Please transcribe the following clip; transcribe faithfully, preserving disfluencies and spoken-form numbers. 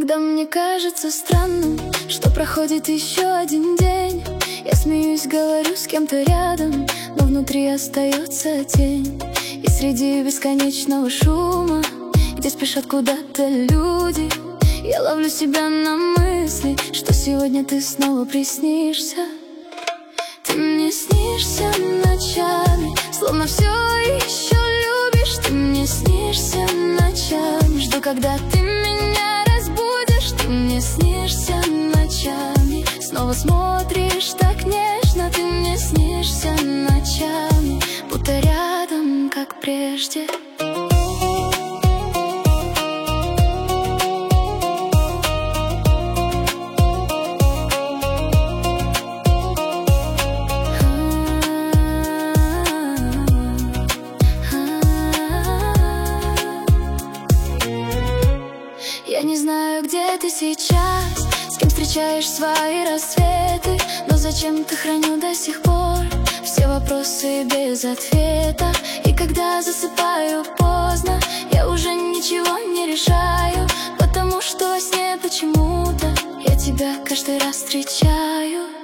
Иногда мне кажется странным, что проходит еще один день. Я смеюсь, говорю с кем-то рядом, но внутри остается тень. И среди бесконечного шума, где спешат куда-то люди, я ловлю себя на мысли, что сегодня ты снова приснишься. Ты мне снишься ночами, словно все еще любишь. Ты мне снишься ночами, жду, когда ты меня разбудишь. Ты мне снишься ночами, снова смотришь так нежно. Ты мне снишься ночами, будто рядом, как прежде. Я не знаю, где ты сейчас, с кем встречаешь свои рассветы, но зачем-то храню до сих пор все вопросы без ответа. И когда засыпаю поздно, я уже ничего не решаю, потому что во сне почему-то я тебя каждый раз встречаю.